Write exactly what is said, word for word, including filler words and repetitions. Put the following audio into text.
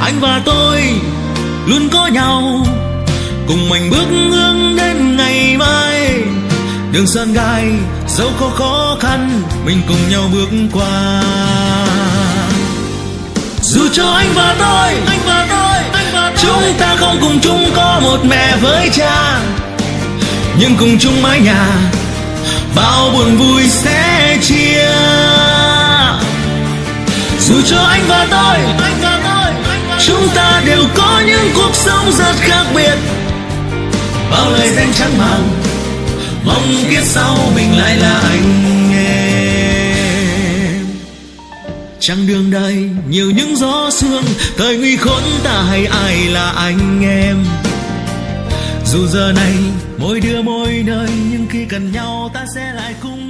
anh và tôi luôn có nhau, cùng mình bước hướng đến ngày mai. Đường sơn gai dẫu có khó khăn, mình cùng nhau bước qua. Dù cho anh và tôi, anh và tôi, anh và tôi, chúng ta không cùng chung có một mẹ với cha, nhưng cùng chung mái nhà, bao buồn vui sẽ chia. Dù cho anh và tôi, anh và tôi, anh và chúng ta đều có những cuộc sống rất khác biệt, bao lời danh trắng màng, mong kiếp sau mình lại là anh em. Chẳng đường đời nhiều những gió sương, thời nguy khốn ta hay ai là anh em. Dù giờ này mỗi đứa mỗi nơi, nhưng khi cần nhau ta sẽ lại cùng